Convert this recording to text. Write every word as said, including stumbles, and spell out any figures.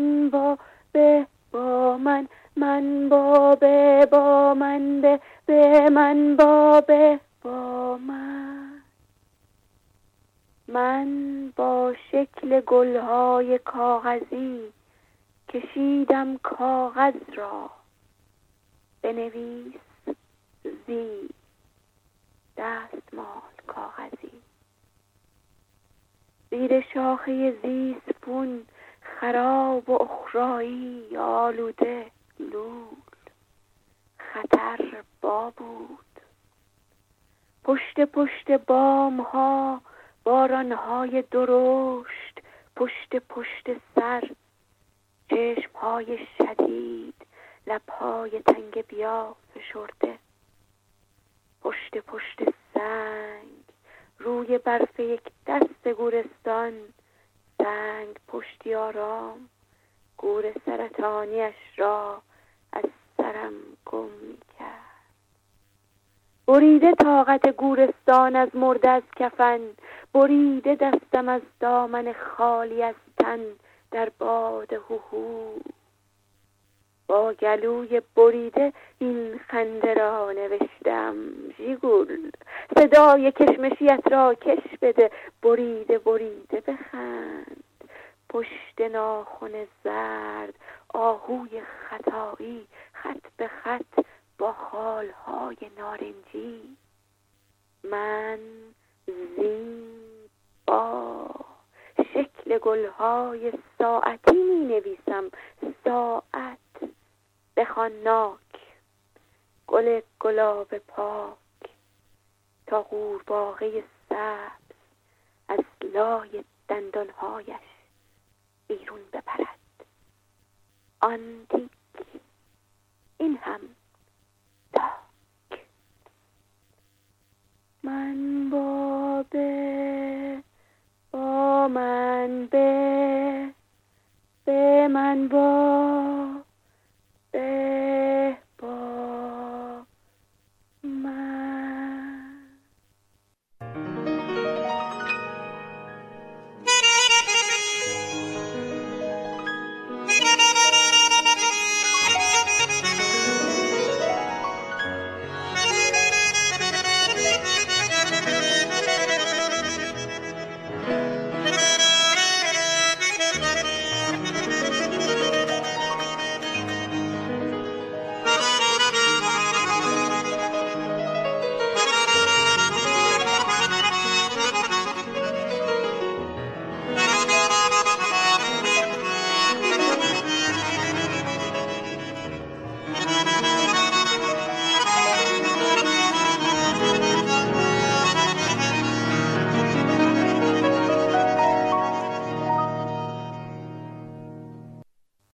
من با به با من من با به با من به به من با به با من. من با شکل گلهای کاغذی کشیدم کاغذ را، بنویس زی دستمال کاغذی. زیر شاخه زیسپون خراب و اخرایی آلوده لول، خطر با بود. پشت پشت بام ها باران های درشت، پشت پشت سر چشم های شدید، لب های تنگ بیا فشرده. پشت پشت سنگ روی برف یک دست گورستان، سنگ پشتی آرام گور سرطانیش را از سرم گم کرد. بریده طاقت گورستان از مرده از کفن، بریده دستم از دامن خالی از تن در باد هوهو. با گلوی بریده این خنده را نوشتم ژیگول، صدای کشمشیت را کش بده، بریده بریده بخند. پشت ناخن زرد آهوی خطایی خط به خط با خالهای نارنجی. من زیبا شکل گلهای ساعتی می نویسم، ساعت بخوان ناک، گل گلاب پاک تا قورباغه سبز از لای دندانهایش بیرون بپرد. آن تیک این هم تاک. من با به با من به به من با